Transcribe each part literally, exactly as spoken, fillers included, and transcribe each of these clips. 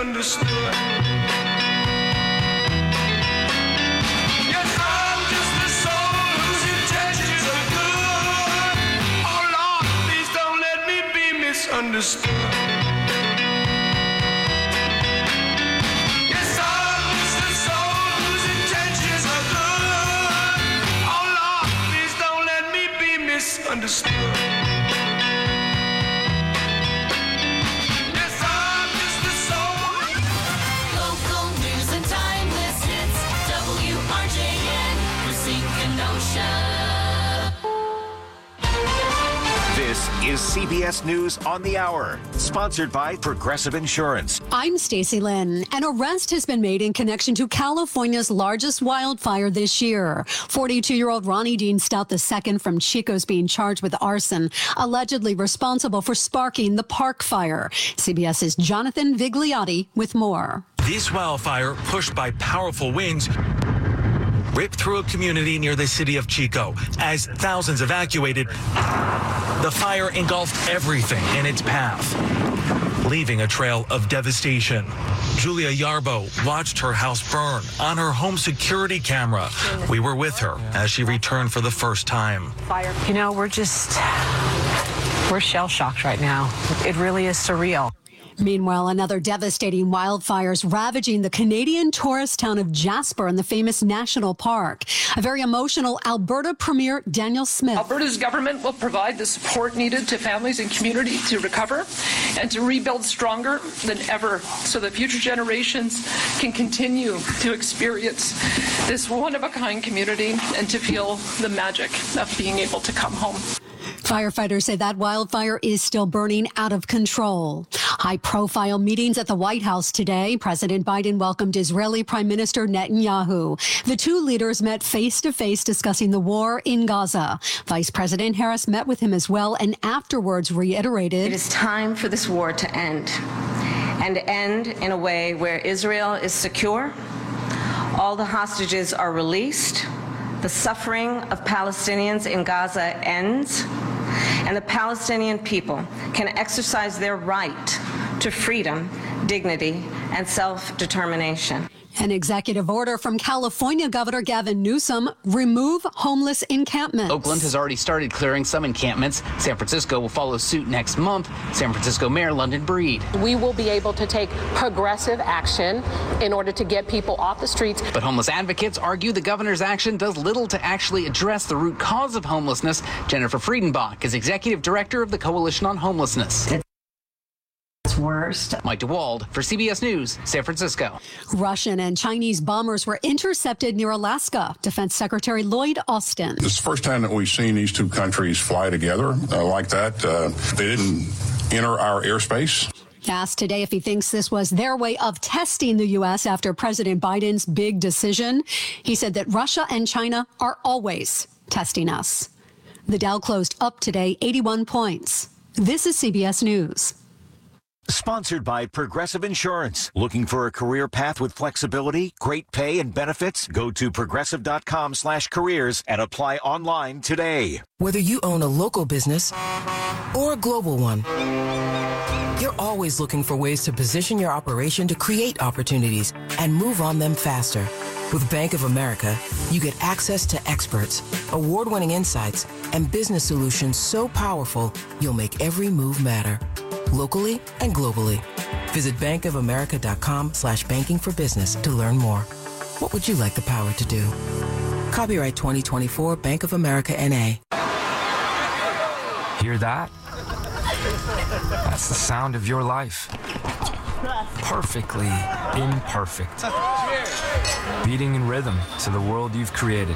misunderstood. Yes, I'm just a soul whose intentions are good. Oh Lord, please don't let me be misunderstood. Yes, I'm just a soul whose intentions are good. Oh Lord, please don't let me be misunderstood. This is C B S News on the Hour, sponsored by Progressive Insurance. I'm Stacey Lynn. An arrest has been made in connection to California's largest wildfire this year. forty-two-year-old Ronnie Dean Stout the Second from Chico is being charged with arson, allegedly responsible for sparking the Park Fire. CBS's Jonathan Vigliotti with more. This wildfire, pushed by powerful winds, ripped through a community near the city of Chico. As thousands evacuated, the fire engulfed everything in its path, leaving a trail of devastation. Julia Yarbo watched her house burn on her home security camera. We were with her as she returned for the first time. You know, we're just, we're shell-shocked right now. It really is surreal. Meanwhile, another devastating wildfire is ravaging the Canadian tourist town of Jasper in the famous national park. A very emotional Alberta Premier Danielle Smith. Alberta's government will provide the support needed to families and community to recover and to rebuild stronger than ever so that future generations can continue to experience this one-of-a-kind community and to feel the magic of being able to come home. Firefighters say that wildfire is still burning out of control. High-profile meetings at the White House today. President Biden welcomed Israeli Prime Minister Netanyahu. The two leaders met face-to-face discussing the war in Gaza. Vice President Harris met with him as well and afterwards reiterated, "It is time for this war to end, and end in a way where Israel is secure, all the hostages are released, the suffering of Palestinians in Gaza ends, and the Palestinian people can exercise their right to freedom, dignity, and self-determination." An executive order from California Governor Gavin Newsom: remove homeless encampments. Oakland has already started clearing some encampments. San Francisco will follow suit next month. San Francisco Mayor London Breed. We will be able to take progressive action in order to get people off the streets. But homeless advocates argue the governor's action does little to actually address the root cause of homelessness. Jennifer Friedenbach is executive director of the Coalition on Homelessness. Worst. Mike DeWald for C B S News, San Francisco. Russian and Chinese bombers were intercepted near Alaska. Defense Secretary Lloyd Austin. It's the first time that we've seen these two countries fly together uh, like that. Uh, they didn't enter our airspace. Asked today if he thinks this was their way of testing the U S after President Biden's big decision, he said that Russia and China are always testing us. The Dow closed up today, eighty-one points. This is C B S News. Sponsored by Progressive Insurance. Looking for a career path with flexibility, great pay, and benefits? Go to progressive.com slash careers and apply online today. Whether you own a local business or a global one, you're always looking for ways to position your operation to create opportunities and move on them faster. With Bank of America, you get access to experts, award-winning insights, and business solutions so powerful, you'll make every move matter. Locally and globally. Visit bankofamerica.com slash banking for business to learn more. What would you like the power to do? Copyright twenty twenty-four Bank of America N A. Hear that? That's the sound of your life. Perfectly imperfect. Beating in rhythm to the world you've created.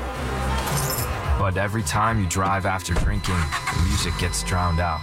But every time you drive after drinking, the music gets drowned out.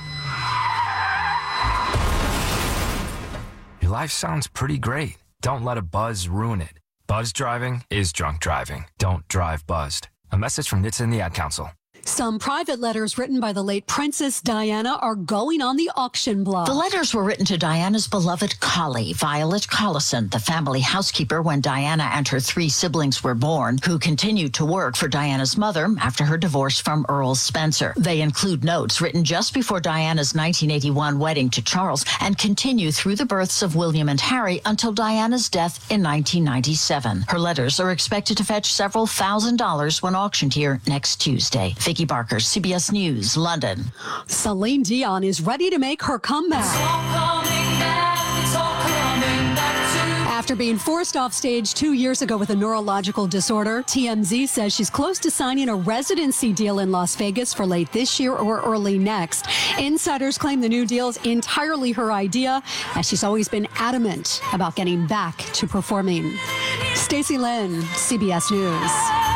Your life sounds pretty great. Don't let a buzz ruin it. Buzz driving is drunk driving. Don't drive buzzed. A message from N H T S A and the Ad Council. Some private letters written by the late Princess Diana are going on the auction block. The letters were written to Diana's beloved collie, Violet Collison, the family housekeeper when Diana and her three siblings were born, who continued to work for Diana's mother after her divorce from Earl Spencer. They include notes written just before Diana's nineteen eighty-one wedding to Charles and continue through the births of William and Harry until Diana's death in nineteen ninety-seven. Her letters are expected to fetch several thousand dollars when auctioned here next Tuesday. Vicky Barker, C B S News, London. Celine Dion is ready to make her comeback. It's all coming back, it's all coming back to After being forced off stage two years ago with a neurological disorder, T M Z says she's close to signing a residency deal in Las Vegas for late this year or early next. Insiders claim the new deal is entirely her idea, as she's always been adamant about getting back to performing. Stacey Lynn, C B S News.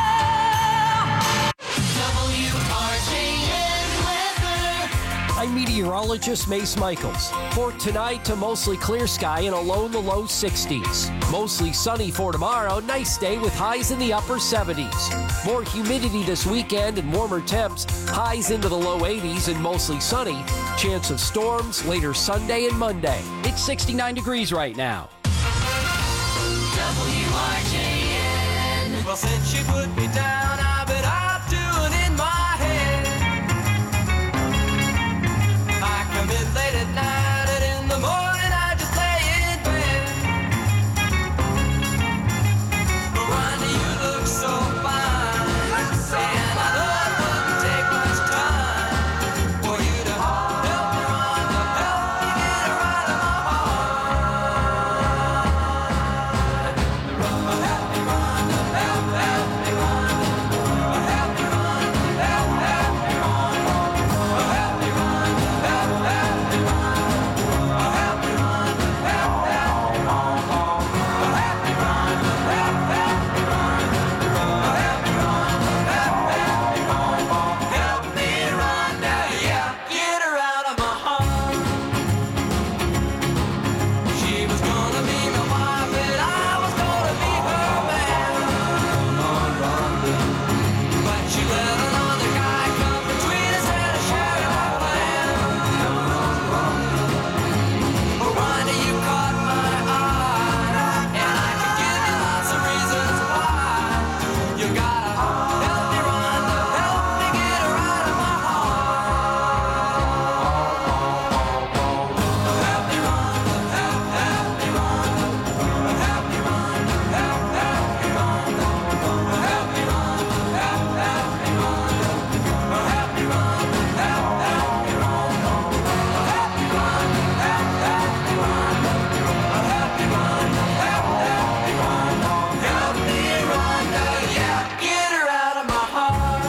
I'm meteorologist Mace Michaels. For tonight, to mostly clear sky and a low in the low sixties. Mostly sunny for tomorrow, nice day with highs in the upper seventies. More humidity this weekend and warmer temps, highs into the low eighties and mostly sunny. Chance of storms later Sunday and Monday. It's sixty-nine degrees right now. W R J N. Well, since you put me down, I bet I'm doing in my head. I come in late at night and in the morning I just lay in bed. But Rhonda, you look so fine, and I know it wouldn't take much time for you to help me, Rhonda, help me get her out of my heart. Help me, Rhonda, help, help me, Rhonda. Help me, Rhonda, help, help me, Rhonda. Help me, Rhonda, help, help me, Rhonda. Help me, Rhonda, help, help me, Rhonda. Help me, Rhonda, help, help me, Rhonda. Help me, Rhonda, help, help me, Rhonda. Help me, Rhonda, yeah, get her out of my heart. She was gonna be my wife and I was gonna be her man. But she let another guy come between us and I shared our plan. But Rhonda, you caught my eye, and I could give you lots of reasons why. You gotta help me, Rhonda, help me get her out of my heart. Help me, Rhonda, help, help me, Rhonda. Help me, Rhonda, help, help me, Rhonda. Help me, Rhonda, help, help me, Rhonda. Help me, Rhonda, help, help me, Rhonda. Help me, Rhonda, help, help me, Rhonda. Help me, Rhonda, help, help me, Rhonda. Help me, Rhonda, yeah, get her out of my heart.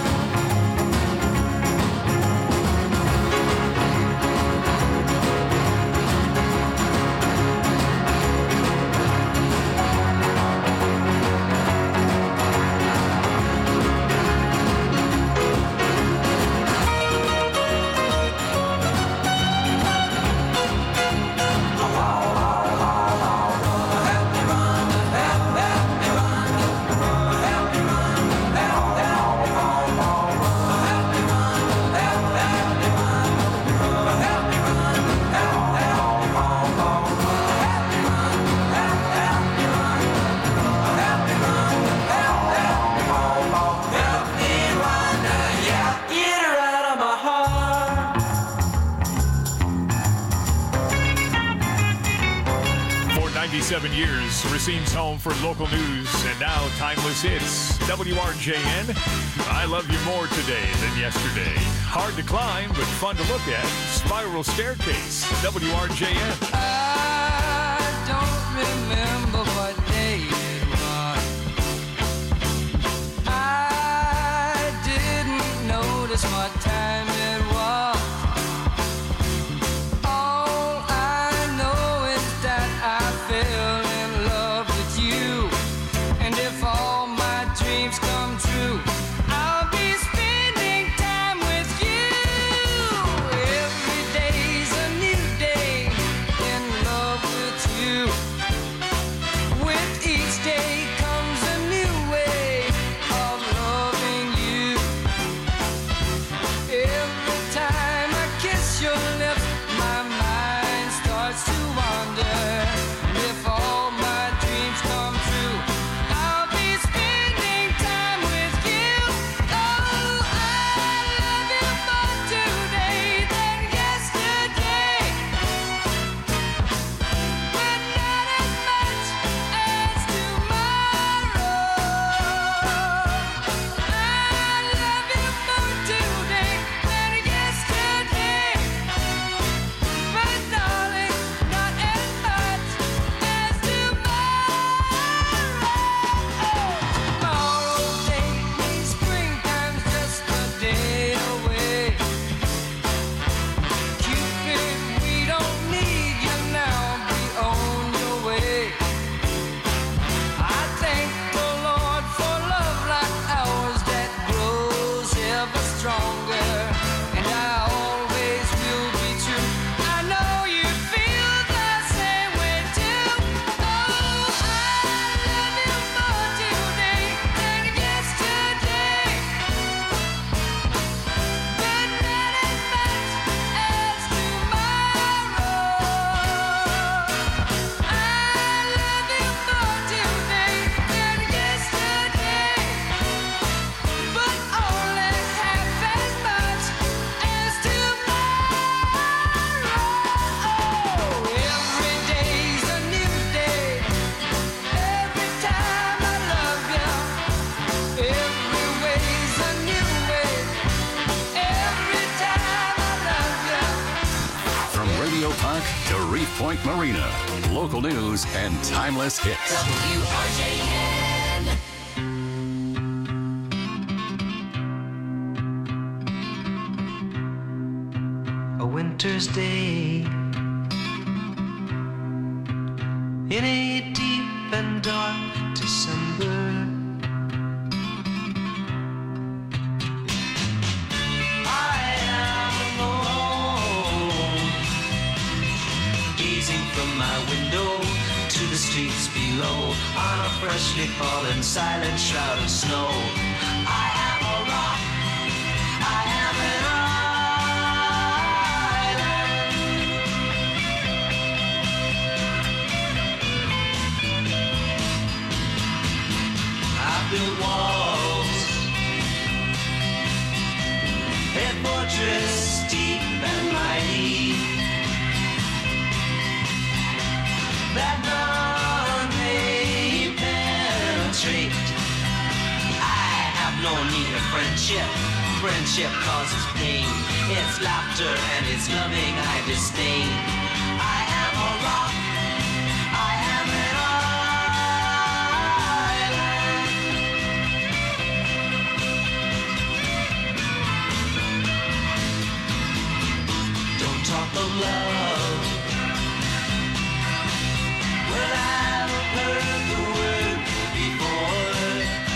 Help me, Rhonda, yeah, get her out of my heart. For ninety-seven years, Racine's home for local news and now timeless hits. W R J N, I love you more today than yesterday. Hard to climb, but fun to look at. Spiral Staircase, W R J N. I don't remember what day it was. I didn't notice what time it was. All I know is that I fell in love with you. And if all my dreams come true, I'll be spending time with you. Every day's a new day in Lake Marina. Local news and timeless hits. W R J N. A winter's day in a deep and dark December. I am alone, gazing from my window to the streets below on a freshly fallen silent shroud of snow. I am a rock, I am an built walls, a fortress deep and mighty, that none may penetrate. I have no need of friendship. Friendship causes pain. It's laughter and it's loving I disdain. I am a rock. I am an talk of love. Well, I've heard the word before.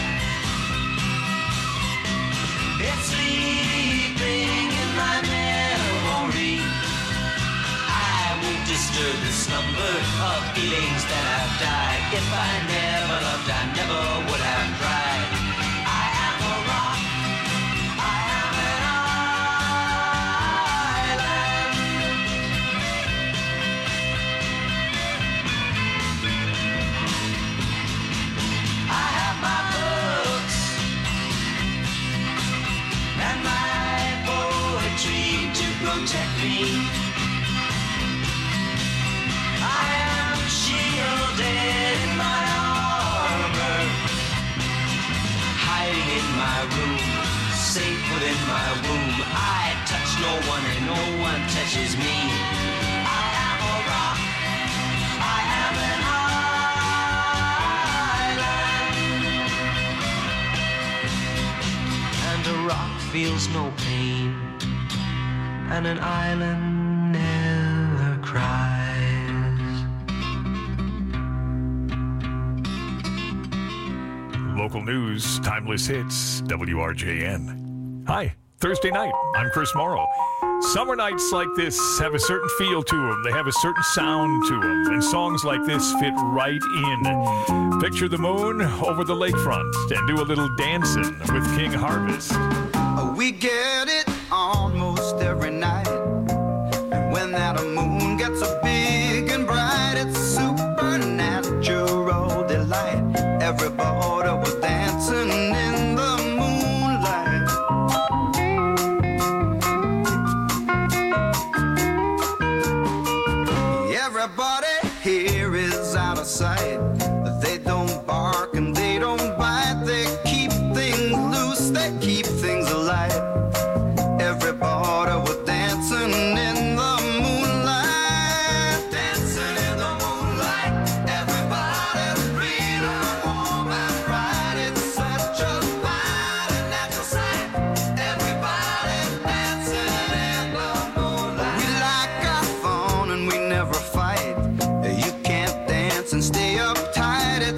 It's sleeping in my memory. I won't disturb the slumber of feelings that have died. If I never loved, I never would have tried. I am a rock. I am an protect me. I am shielded in my armor, hiding in my room, safe within my womb. I touch no one and no one touches me. I am a rock. I am an island, and a rock feels no pain, and an island never cries. Local news, timeless hits, W R J N. Hi, Thursday night. I'm Chris Morrow. Summer nights like this have a certain feel to them. They have a certain sound to them. And songs like this fit right in. Picture the moon over the lakefront and do a little dancing with King Harvest. We get it almost every night, and when that moon gets so big and bright, it's supernatural delight. Everybody was dancing in the moonlight. Everybody here is out of sight. They don't bark and they don't bite. They keep things loose, they keep things alive. Everybody was dancing in the moonlight, dancing in the moonlight. Everybody's breathing warm and bright. It's such a fine and natural sight. Everybody's dancing in the moonlight. We like our fun and we never fight. You can't dance and stay uptight.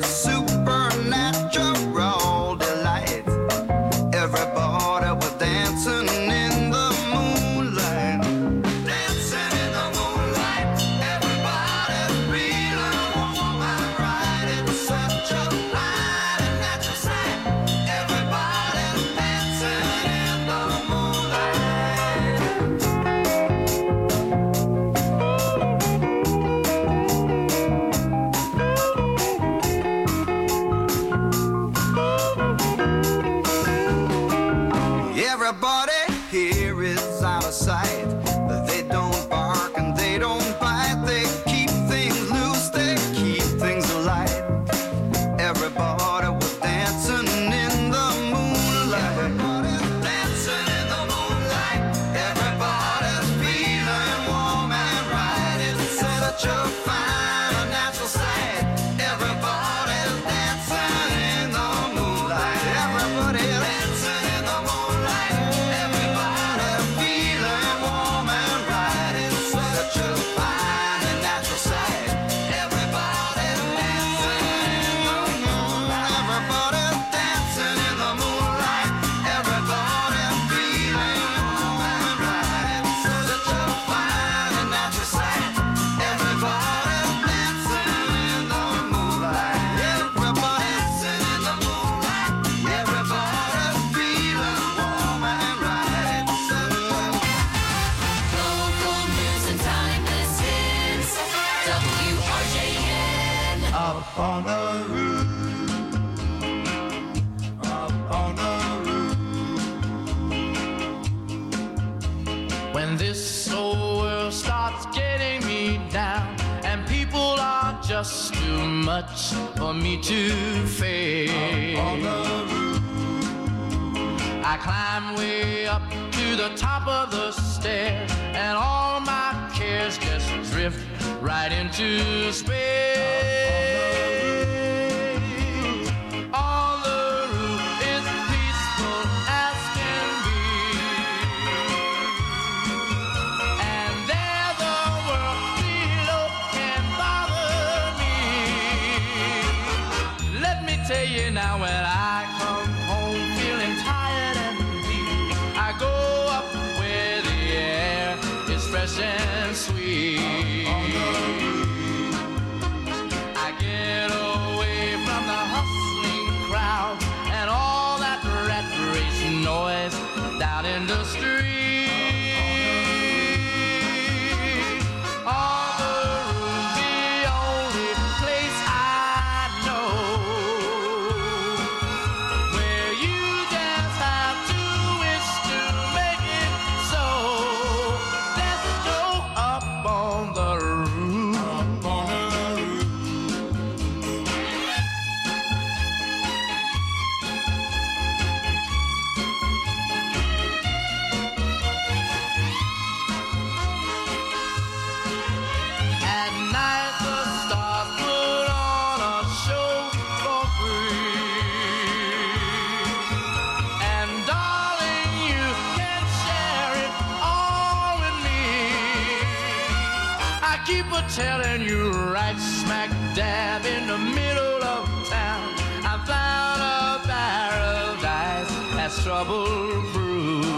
up on the roof, up on the roof. When this old world starts getting me down and people are just too much for me to face, up on the roof. I climb way up to the top of the stairs and all my cares just drift right into space. On the roof is peaceful as can be, and there the world below can bother me. Let me tell you now, when I come home feeling tired and weak, I go up where the air is fresh and sweet. I get away from the hustling crowd and all that rat race noise down in the street. On the roof, the only place I know where you just have to wish to make it so. Let's go up on the roof. Up on the roof. At night the stars put on a show for free, and darling, you can share it all with me. I keep a telling you, right smack dab in the middle of town, I found a paradise that's trouble-proof.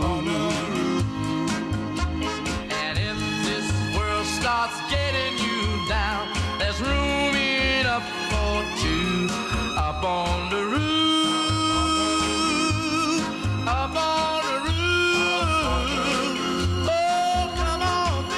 And if this world starts getting you down, there's room enough for two up on the roof, up on the roof. Oh, come on,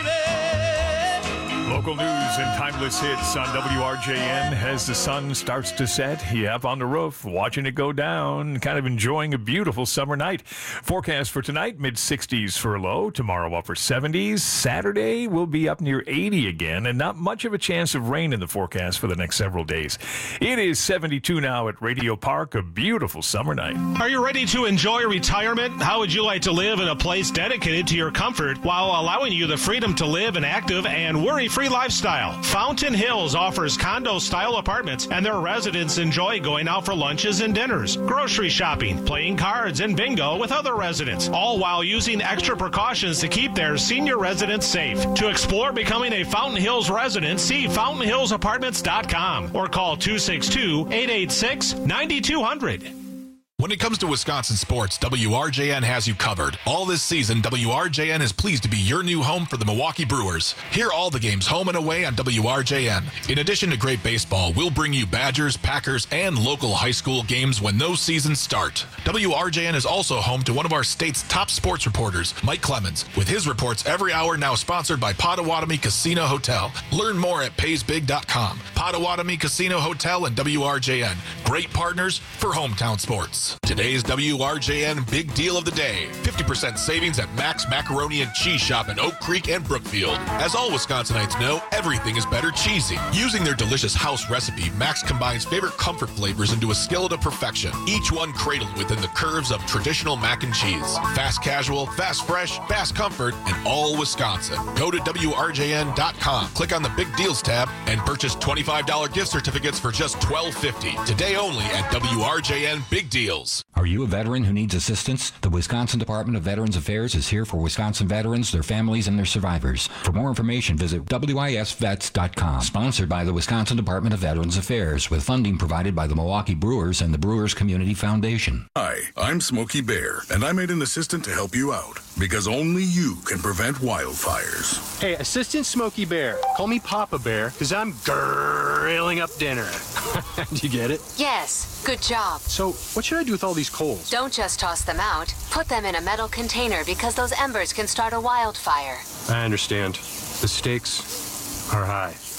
baby. Local news and timeless hits on W R J N as the sun starts to set. Yep, on the roof, watching it go down, kind of enjoying a beautiful summer night. Forecast for tonight, mid sixties for a low. Tomorrow, upper seventies. Saturday will be up near eighty again, and not much of a chance of rain in the forecast for the next several days. It is seventy-two now at Radio Park, a beautiful summer night. Are you ready to enjoy retirement? How would you like to live in a place dedicated to your comfort while allowing you the freedom to live an active and worry-free lifestyle? Fountain Hills offers condo-style apartments, and their residents enjoy going out for lunches and dinners, grocery shopping, playing cards, and bingo with other residents, all while using extra precautions to keep their senior residents safe. To explore becoming a Fountain Hills resident, see fountain hills apartments dot com or call two six two, eight eight six, nine two zero zero. When it comes to Wisconsin sports, W R J N has you covered. All this season, W R J N is pleased to be your new home for the Milwaukee Brewers. Hear all the games home and away on W R J N. In addition to great baseball, we'll bring you Badgers, Packers, and local high school games when those seasons start. W R J N is also home to one of our state's top sports reporters, Mike Clemens, with his reports every hour, now sponsored by Potawatomi Casino Hotel. Learn more at pays big dot com. Potawatomi Casino Hotel and W R J N. Great partners for hometown sports. Today's W R J N Big Deal of the Day. fifty percent savings at Max Macaroni and Cheese Shop in Oak Creek and Brookfield. As all Wisconsinites know, everything is better cheesy. Using their delicious house recipe, Max combines favorite comfort flavors into a skillet of perfection, each one cradled within the curves of traditional mac and cheese. Fast casual, fast fresh, fast comfort, and all Wisconsin. Go to W R J N dot com, click on the Big Deals tab, and purchase twenty-five dollars gift certificates for just twelve fifty. Today only at W R J N Big Deals. Are you a veteran who needs assistance? The Wisconsin Department of Veterans Affairs is here for Wisconsin veterans, their families, and their survivors. For more information, visit W I S vets dot com. Sponsored by the Wisconsin Department of Veterans Affairs, with funding provided by the Milwaukee Brewers and the Brewers Community Foundation. Hi, I'm Smokey Bear, and I made an assistant to help you out, because only you can prevent wildfires. Hey, Assistant Smokey Bear, call me Papa Bear, because I'm grilling up dinner. Do you get it? Yes, good job. So, what should I do with all these coals? Don't just toss them out. Put them in a metal container because those embers can start a wildfire. I understand. The stakes are high.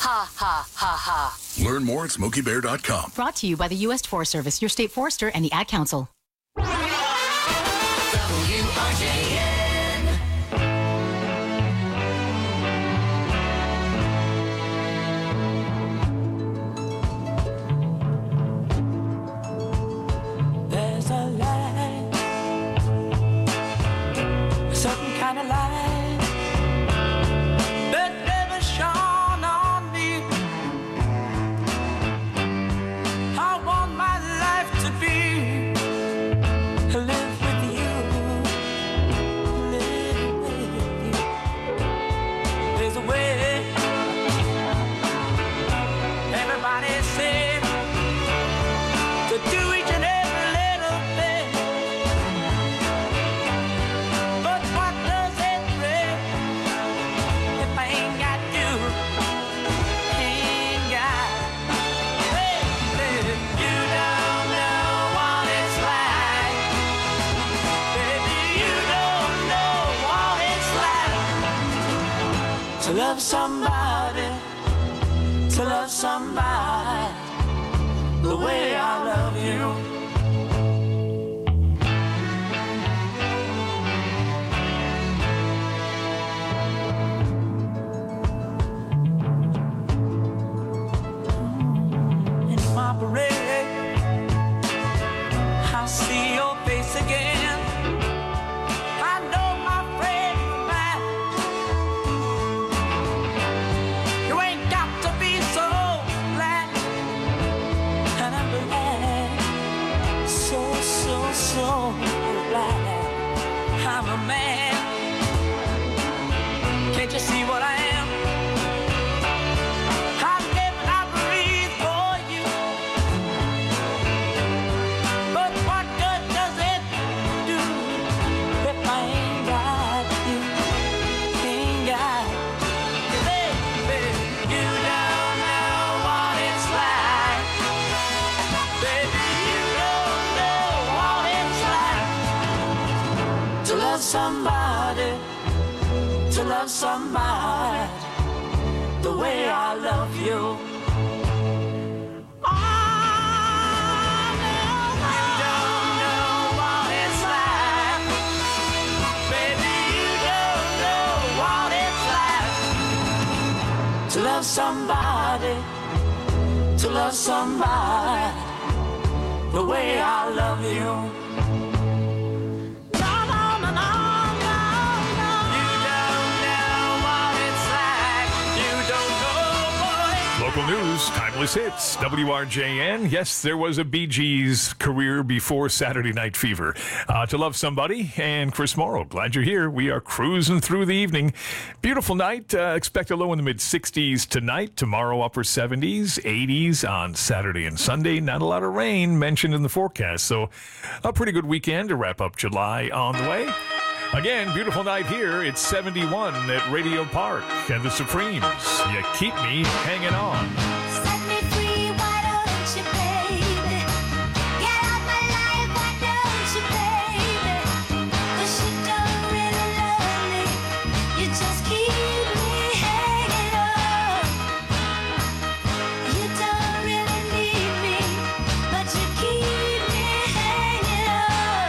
Ha, ha, ha, ha. Learn more at smokey bear dot com. Brought to you by the U S Forest Service, your state forester, and the Ad Council. W R J N. There's a light, a certain kind of light that never shone on me. I want my life to be live with you, live with you. There's a way. Everybody say to do each and every little thing, but what does it bring if I ain't got you? Ain't got, baby, you don't know what it's like. Baby, you don't know what it's like to love somebody, to love somebody the way I love you. In my parade, I see your face again. I know my friend man, you ain't got to be so glad. And I'm glad, so, so, so glad I'm a man. Can't you see what I am? I live and I breathe for you. But what good does it do if I ain't got you? Ain't got you, baby. You don't know what it's like. Baby, you don't know what it's like to love somebody, to love somebody the way I love you. You don't know what it's like. Baby, you don't know what it's like to love somebody, to love somebody the way I love you. No, no, no, no, no, no. You don't know what it's like. You don't know, boy. Local news, timeless hits, W R J N. Yes, there was a Bee Gees career before Saturday Night Fever. Uh, to Love Somebody and Chris Morrow. Glad you're here. We are cruising through the evening. Beautiful night. Uh, expect a low in the mid sixties tonight. Tomorrow, upper seventies, eighties on Saturday and Sunday. Not a lot of rain mentioned in the forecast. So a pretty good weekend to wrap up July on the way. Again, beautiful night here. It's seventy-one at Radio Park and the Supremes. You keep me hanging on. Set me free, why don't you, baby? Get out my life, why don't you, baby? 'Cause you don't really love me. You just keep me hanging on. You don't really need me, but you keep me hanging on.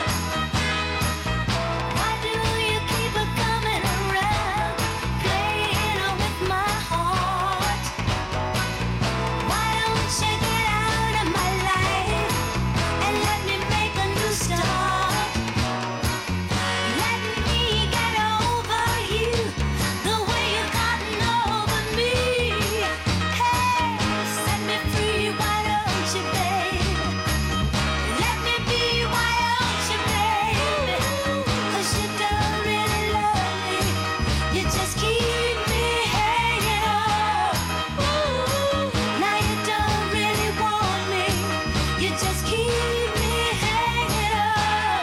Why do you keep on coming around, playing with my heart? Why don't you get out of my life and let me make a new start? Let me get over you the way you've gotten over me. Hey, set me free, why don't you, baby? Let me be, why don't you, baby? 'Cause you don't really love me. You just keep me hanging on. Now you don't really want me. You just keep me hanging on.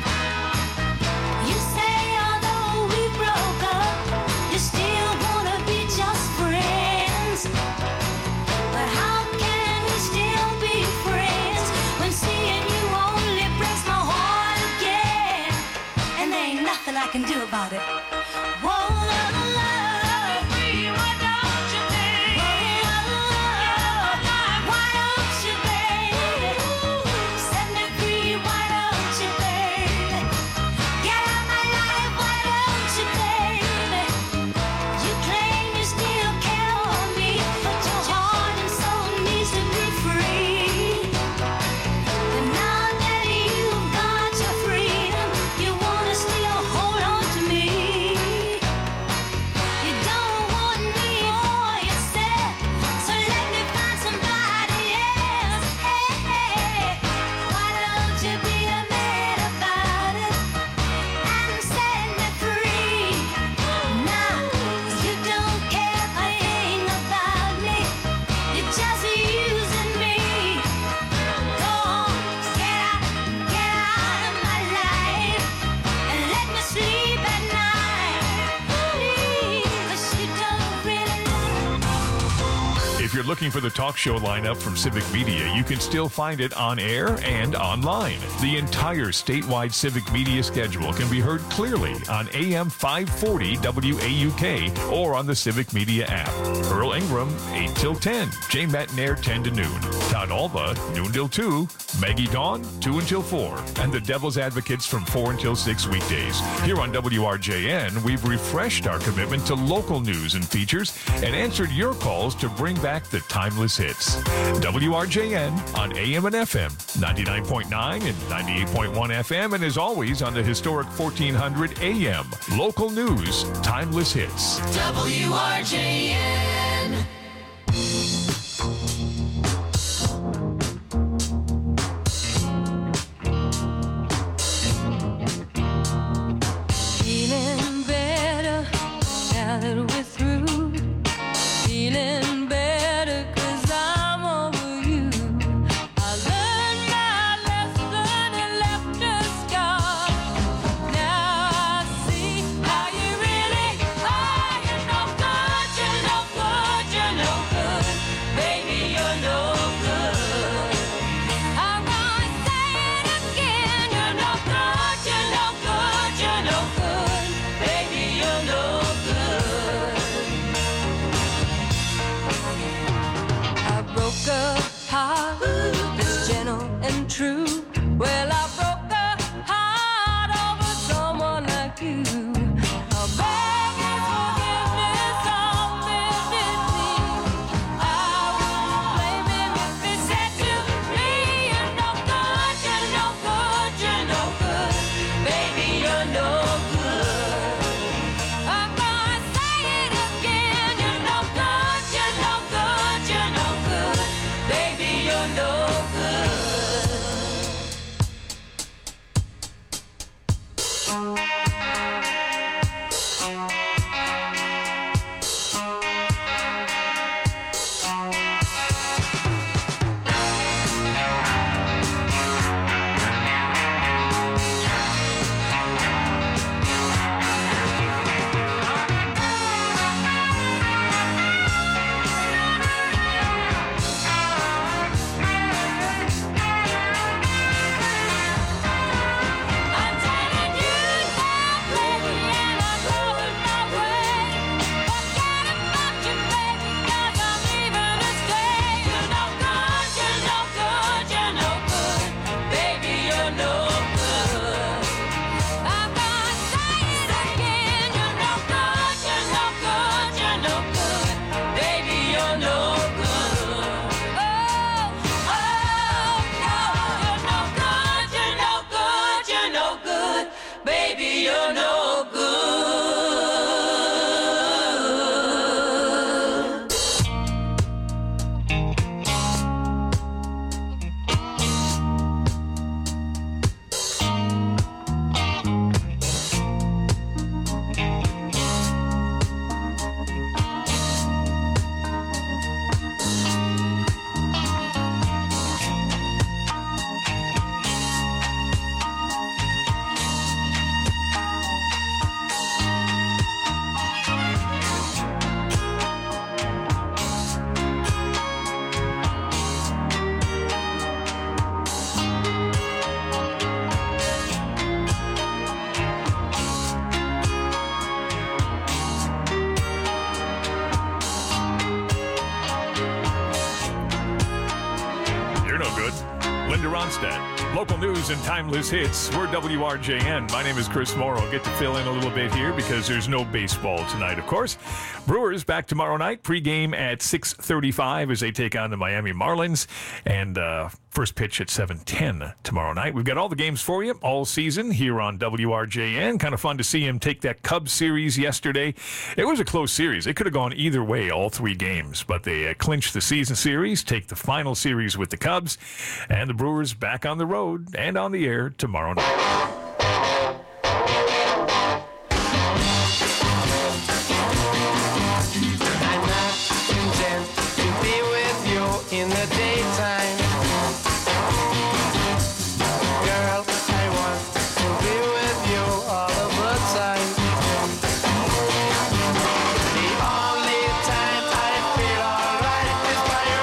You say although we broke up, you still wanna be just friends. But how can we still be friends when seeing you only breaks my heart again? And there ain't nothing I can do about it. Whoa, love, free, why don't you, baby? looking for the talk show lineup from Civic Media, you can still find it on air and online. The entire statewide Civic Media schedule can be heard clearly on A M five forty W A U K or on the Civic Media app. Earl Ingram, eight till ten. Jay Metnair, ten to noon. Todd Alba, noon till two. Maggie Dawn, two until four. And the Devil's Advocates from four until six weekdays. Here on W R J N, we've refreshed our commitment to local news and features and answered your calls to bring back the timeless hits. W R J N on A M and F M, ninety-nine point nine and ninety-eight point one F M, and as always on the historic fourteen hundred A M. Local news, timeless hits. W R J N. Feeling better now that we're through. Feeling better 'cause I'm over you. I learned my lesson and left a scar. Now I see how you really are. You're no good, you're no good, you're no good. Baby, you're no good. I'm gonna say it again. You're no good, you're no good, you're no good. Baby, you're no good. I broke a heart that's gentle and true. Well, I broke a heart over someone like you. I'm begging forgiveness on bended knee. I wouldn't blame him if he said to me, you're no good, you're no good, you're no good. Baby, you're no good. I'm gonna say it again. You're no good, you're no good, you're no good. Baby, you're no good. Baby, you're no good. You're no good. Linda Ronstadt. Local news and timeless hits. We're W R J N. My name is Chris Morrow. Get to fill in a little bit here because there's no baseball tonight, of course. Brewers back tomorrow night. Pregame at six thirty-five as they take on the Miami Marlins. And uh, first pitch at seven ten tomorrow night. We've got all the games for you all season here on W R J N. Kind of fun to see him take that Cubs series yesterday. It was a close series. It could have gone either way, all three games. But they uh, clinched the season series, take the final series with the Cubs. And the Brewers back on the road and on the air tomorrow night. In the daytime, girl, I want to be with you all of the time. The only time I feel alright is by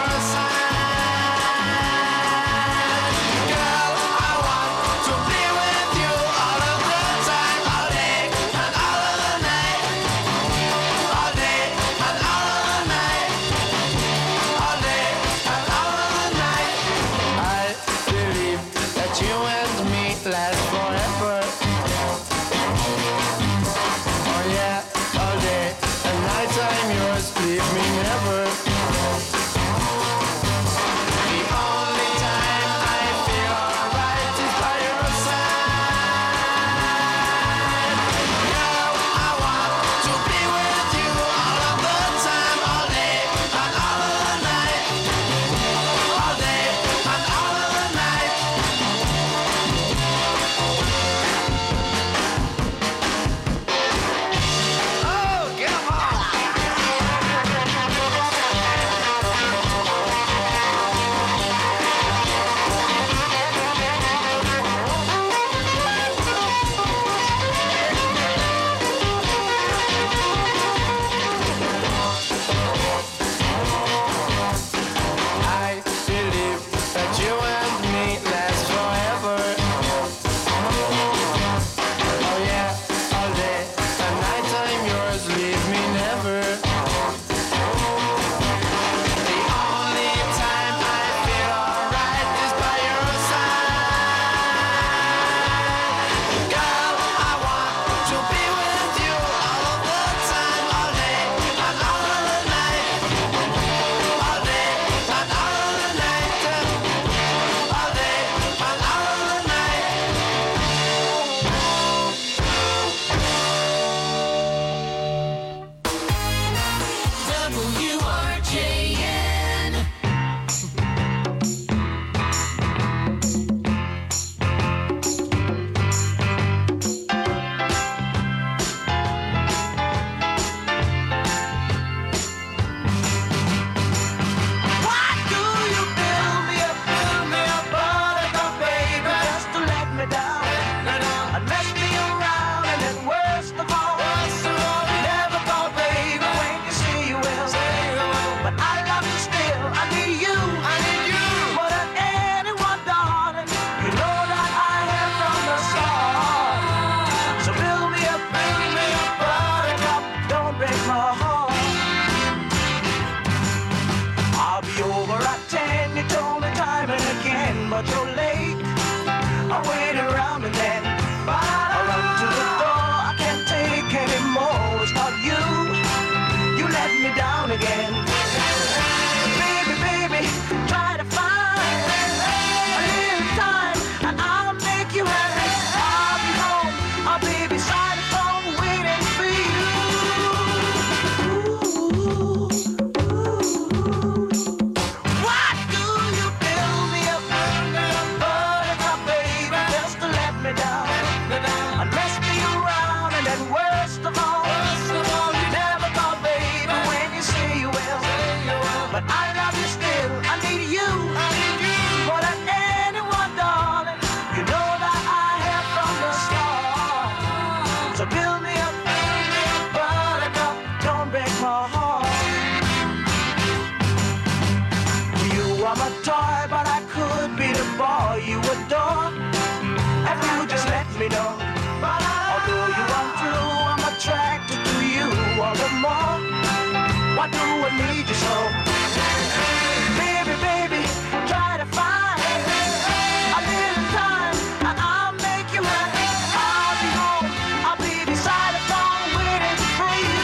I'm a toy, but I could be the boy you adore. If you just let me know. Although you are true, I'm attracted to you all the more. Why do I need you so? Baby, baby, try to find a little time and I'll make you happy. I'll be home, I'll be beside the phone waiting for you.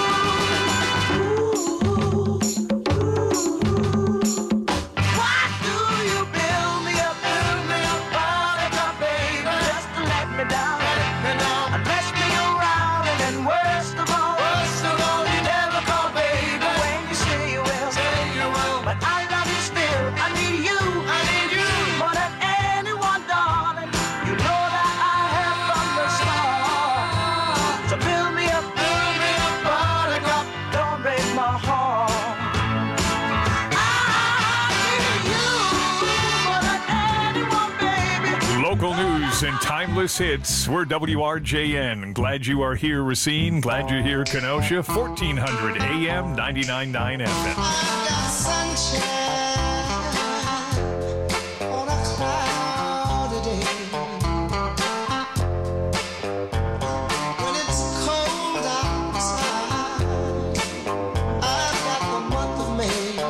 Why do you build me up, build me up, buttercup, baby, just to let me down, and mess me around, and then worst of all, worst of all, you never call, baby, when you say you will, say you will, but I love you still, I need you, I need you, more than anyone, darling, you know that I have from the start, so build me up, build me up, buttercup, don't break my heart. Local news and timeless hits. We're W R J N. Glad you are here, Racine. Glad you're here, Kenosha. fourteen hundred A M, ninety-nine point nine F M. On a cloudy day, when it's cold outside, I've got the month of May.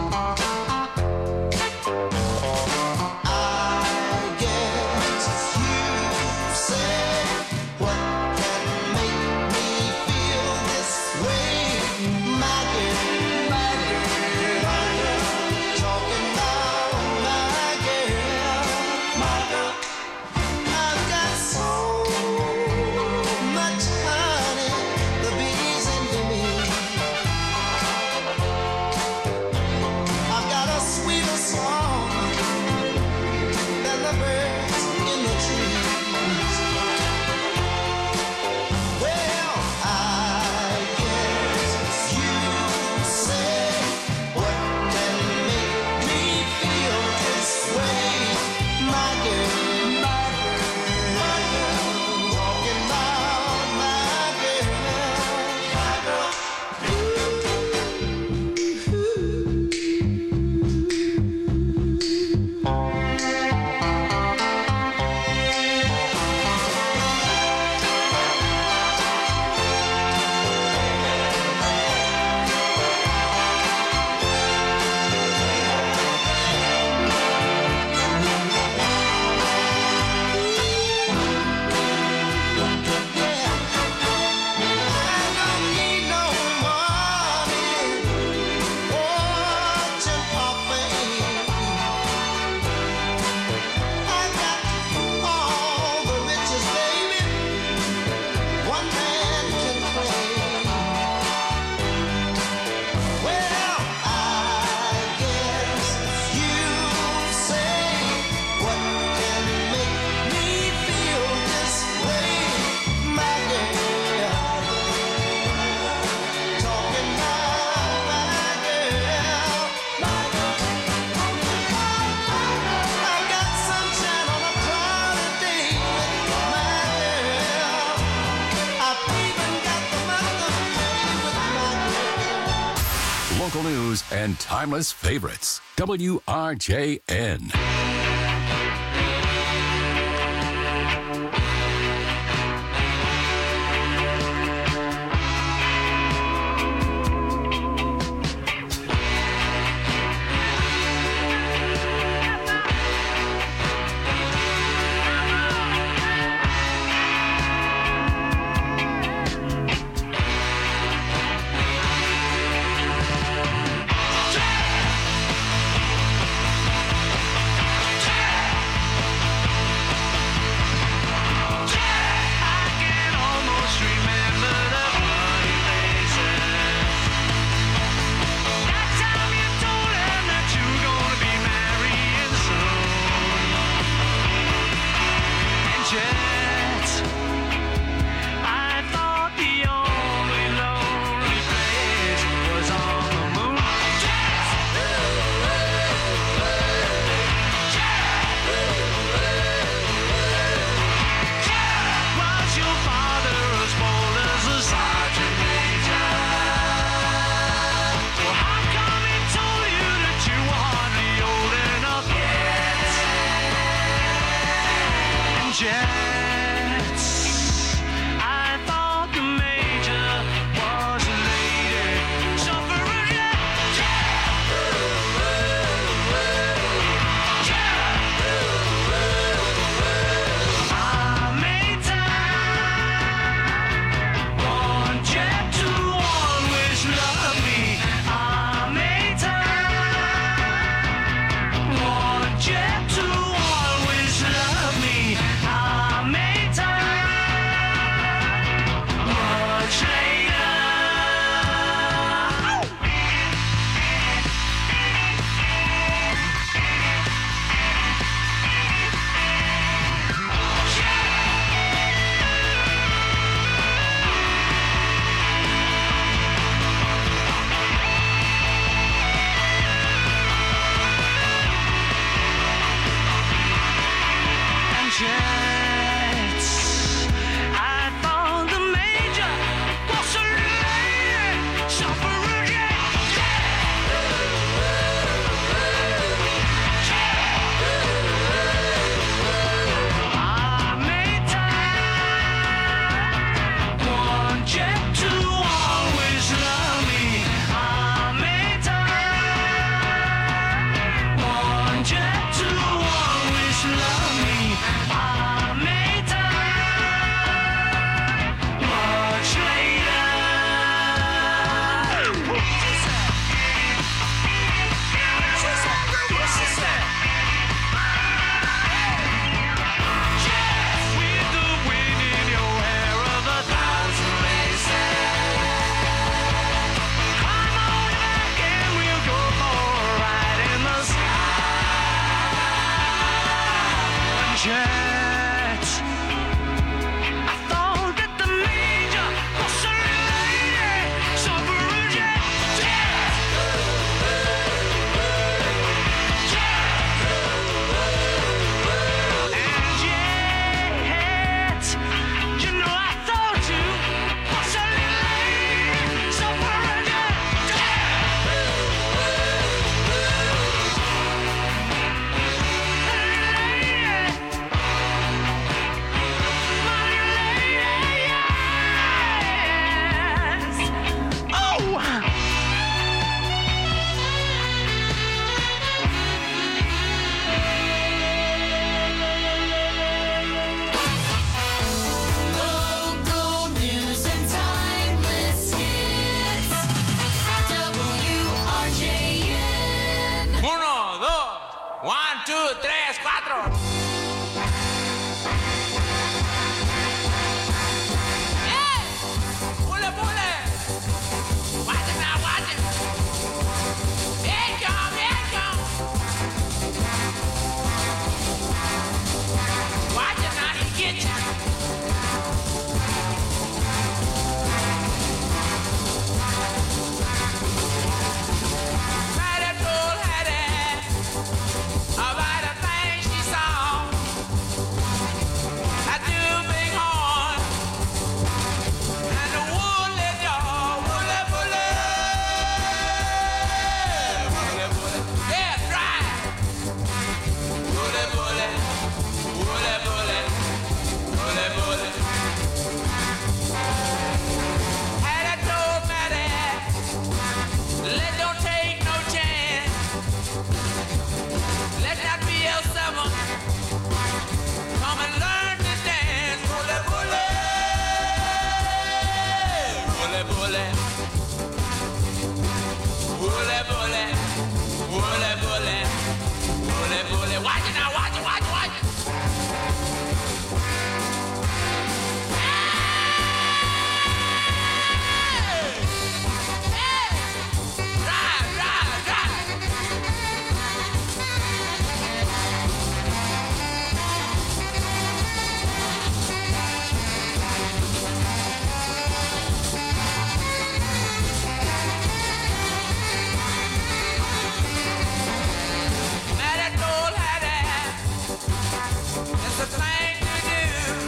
I guess you say what can make me feel this way, my dear, my dear, my dear. Talking about my girl, my girl. I've got so much honey, the bees envy me. I've got a sweeter song than the birds in the trees. Well, I guess you say what can make me feel this way, my girl, my girl, my girl. Talking about my girl, my girl. Local news and timeless favorites. W R J N. church. I thought that the major was a lady, so Perugia, and yet, you know, I thought you was a lady, so Perugia. Local news and timeless hits. W R J N. Uno, dos, one, two, tres, cuatro. ¡Eh! ¡Pule, pule! Watch it now, watch it. Here it come, here it come. Watch it now, he get you. Hattie told Hattie about the things she saw. That two big horn and the woolly jaw, woolly, woolly, woolly, woolly. Yeah, dry. Woolly, woolly, woolly, woolly, woolly, woolly. Hattie told Mattie, let don't take no chance. Let that be L seven. Come and learn to dance. Bully, bully. Bully, bully. Bully, bully. Bully, bully. Bully, bully. Watch it now, watch it, watch it, watch it. Hey! Hey! Drive, drive, drive. Mattie told Hattie, it's the thing to do.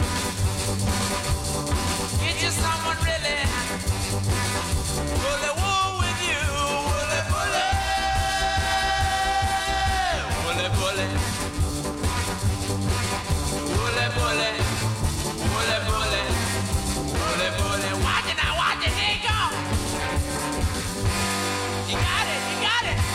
Get you someone really bully wool with you. Bully, bully. Bully, bully. Bully, bully. Bully, bully. Bully, bully. Watch it now, watch it. Here you go. You got it, you got it.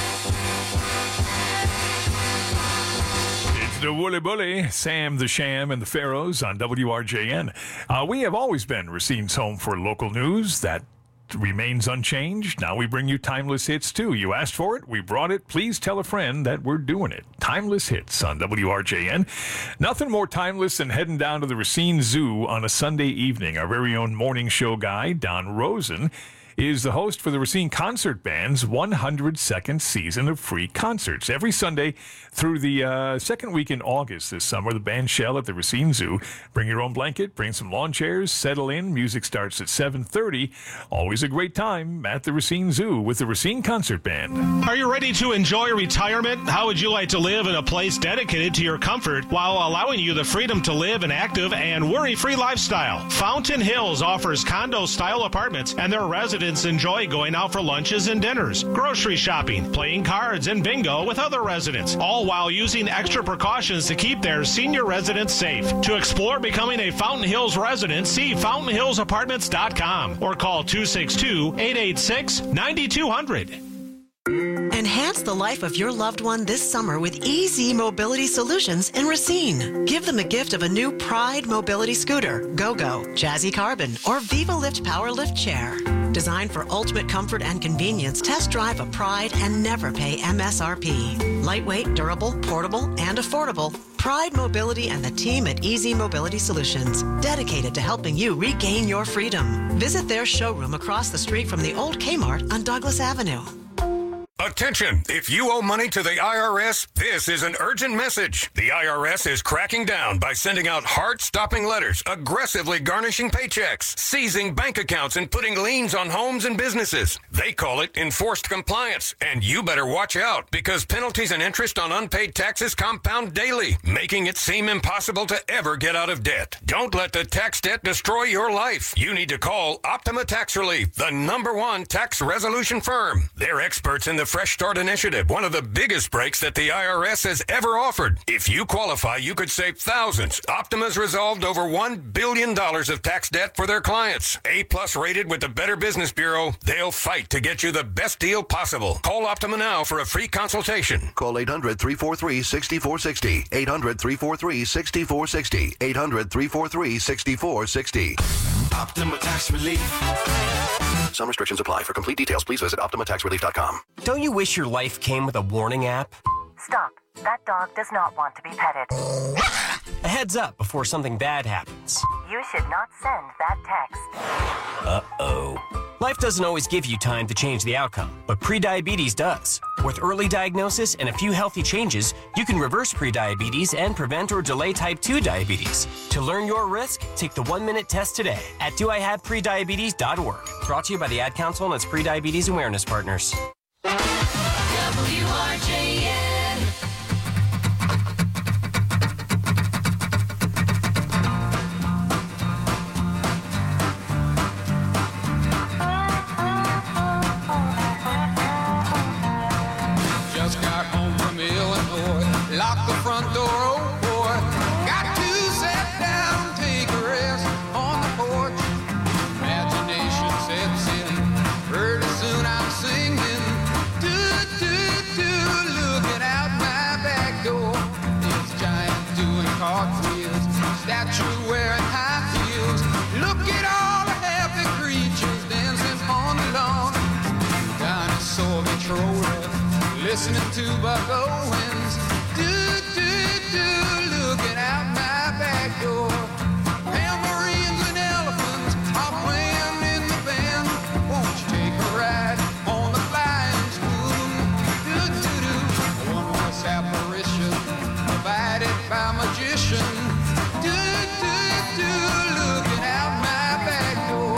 It's the Woolly Bully, Sam the Sham and the Pharaohs on W R J N. Uh, we have always been Racine's home for local news. That remains unchanged. Now we bring you timeless hits too. You asked for it, we brought it. Please tell a friend that we're doing it. Timeless hits on W R J N. Nothing more timeless than heading down to the Racine Zoo on a Sunday evening. Our very own morning show guy, Don Rosen, is the host for the Racine Concert Band's one hundred second season of free concerts. Every Sunday through the uh, second week in August this summer, the band shell at the Racine Zoo. Bring your own blanket, bring some lawn chairs, settle in. Music starts at seven thirty. Always a great time at the Racine Zoo with the Racine Concert Band. Are you ready to enjoy retirement? How would you like to live in a place dedicated to your comfort while allowing you the freedom to live an active and worry-free lifestyle? Fountain Hills offers condo-style apartments, and their residents enjoy going out for lunches and dinners, grocery shopping, playing cards, and bingo with other residents, all while using extra precautions to keep their senior residents safe. To explore becoming a Fountain Hills resident, see fountain hills apartments dot com or call two six two, eight eight six, nine two zero zero. Enhance the life of your loved one this summer with Easy Mobility Solutions in Racine. Give them a gift of a new Pride Mobility Scooter, Go-Go, Jazzy Carbon, or Viva Lift Power Lift Chair. Designed for ultimate comfort and convenience, test drive a Pride and never pay M S R P. Lightweight, durable, portable, and affordable. Pride Mobility and the team at Easy Mobility Solutions, dedicated to helping you regain your freedom. Visit their showroom across the street from the old Kmart on Douglas Avenue. A Attention! If you owe money to the I R S, this is an urgent message. The I R S is cracking down by sending out heart-stopping letters, aggressively garnishing paychecks, seizing bank accounts, and putting liens on homes and businesses. They call it enforced compliance, and you better watch out because penalties and interest on unpaid taxes compound daily, making it seem impossible to ever get out of debt. Don't let the tax debt destroy your life. You need to call Optima Tax Relief, the number one tax resolution firm. They're experts in the Fresh Start Initiative, one of the biggest breaks that the I R S has ever offered. If you qualify, you could save thousands. Optima's resolved over one billion dollars of tax debt for their clients. A-plus rated with the Better Business Bureau, they'll fight to get you the best deal possible. Call Optima now for a free consultation. Call eight hundred, three four three, six four six zero. eight hundred, three four three, six four six zero. eight hundred, three four three, six four six zero. Optima Tax Relief. Some restrictions apply. For complete details, please visit optima tax relief dot com. Don't you wish your life came with a warning app? Stop. That dog does not want to be petted. A heads up before something bad happens. You should not send that text. Uh-oh. Life doesn't always give you time to change the outcome, but prediabetes does. With early diagnosis and a few healthy changes, you can reverse prediabetes and prevent or delay type two diabetes. To learn your risk, take the one-minute test today at do I have prediabetes dot org. Brought to you by the Ad Council and its Prediabetes Awareness Partners. W R J N. Just got home from Illinois, locked the front door, oh boy. Got to sit down, take a rest on the porch. Imagination sets in, pretty soon I'm singing. Do, do, do, looking out my back door. This giant doing cartwheels, statue wearing high heels. Look at all the happy creatures dancing on the lawn. Dinosaur controller, listening to Buck Owens. Do, do, do, looking out my back door. Tambourines and elephants are playing in the band. Won't you take a ride on the flying spoon? Do, do, do, a one-voice apparition provided by magician. Do, do, do, looking out my back door.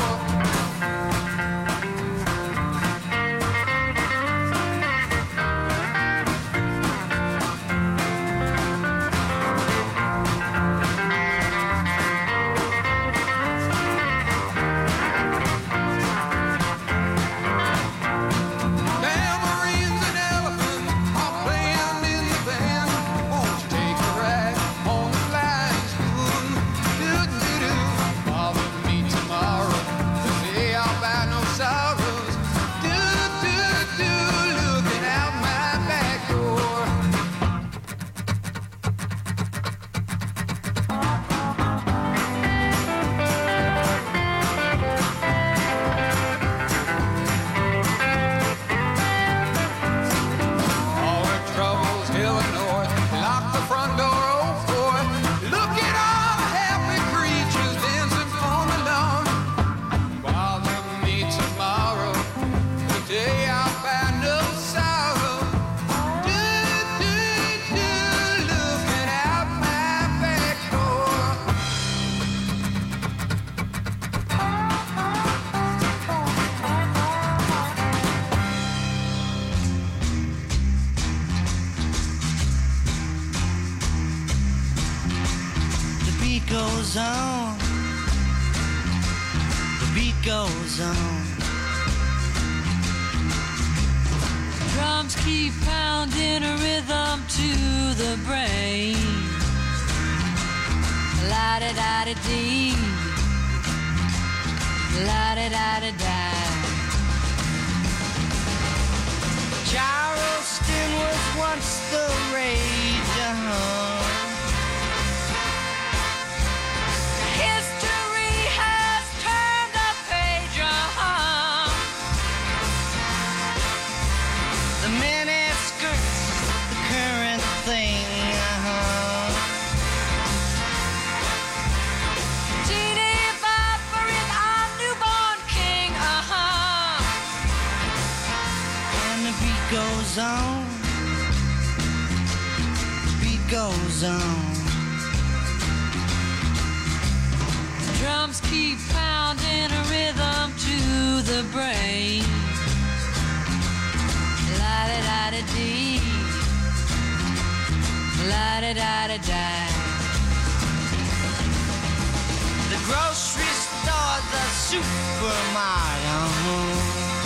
Tambourines and elephants are playing in the band. Won't you take a ride on the flying spoon? Do, do, do. Bother me tomorrow, the day I'll buy no sorrows. Do, do, do, looking out my back door. All the troubles, Illinois, lock the front door, oh boy. Look at all the happy creatures dancing on the lawn. Bother me tomorrow, the day I'll find no sorrow. Do, do, do, looking out my back door. The beat goes on. The beat goes on. Drums keep pounding a rhythm to the brain. La da da da dee. La da da da da. Charleston was once the rage. Uh-huh. History has turned a page, uh-huh. The mini skirts, the current thing. Uh-huh. Genie Bopper is our newborn king, uh-huh. And the beat goes goes on. Drums keep pounding a rhythm to the brain. La-da-da-da-dee, la-da-da-da-da. The grocery store, the supermarket.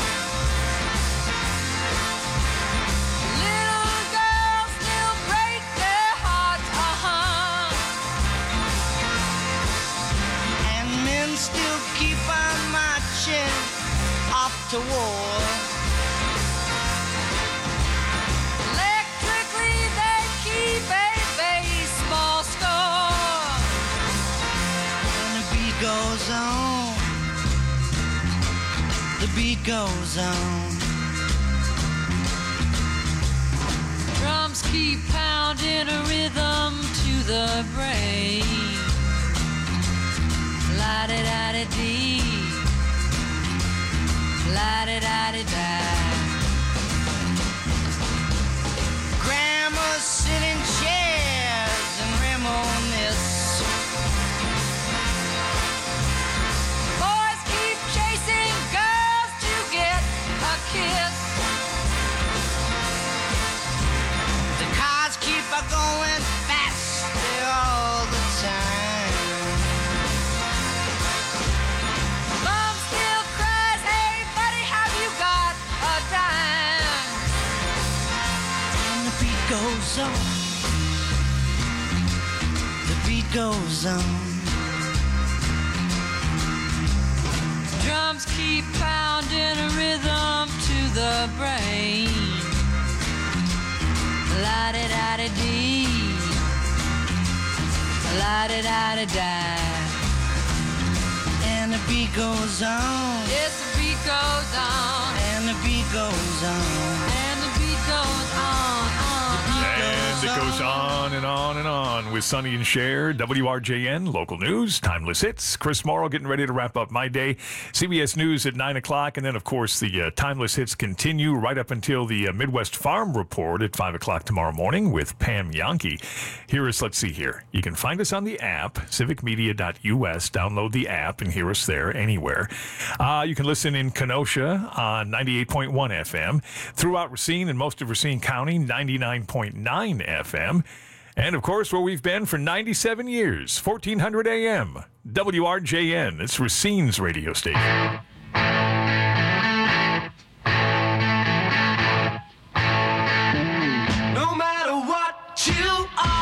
Little girls still break their hearts, uh-huh. And men still keep on marching off to war. Electrically they keep a baseball score. And the beat goes on. The beat goes on. Drums keep pounding a rhythm to the brain. La-da-da-da-dee, la-da-da-da-da. Grandmas sit in chairs and reminisce. Boys keep chasing girls to get a kiss. The cars keep a going faster all the time. Mom still cries, hey buddy, have you got a dime? And the beat goes on. The beat goes on. Drums keep pounding a rhythm to the brain. La-da-da-da-dee, la-da-da-da-da. And the beat goes on. Yes, the beat goes on. And the beat goes on. And the beat goes on, on, on. And it goes on and on and on with Sonny and Cher, W R J N, local news, timeless hits. Chris Morrow getting ready to wrap up my day. C B S News at nine o'clock. And then, of course, the uh, timeless hits continue right up until the uh, Midwest Farm Report at five o'clock tomorrow morning with Pam Yankee. Here is, let's see here. You can find us on the app, civic media dot U S. Download the app and hear us there anywhere. Uh, you can listen in Kenosha on ninety-eight point one F M. Throughout Racine and most of Racine County, ninety-nine point nine F M. And, of course, where we've been for ninety-seven years, fourteen hundred A M, W R J N. It's Racine's radio station. No matter what you are.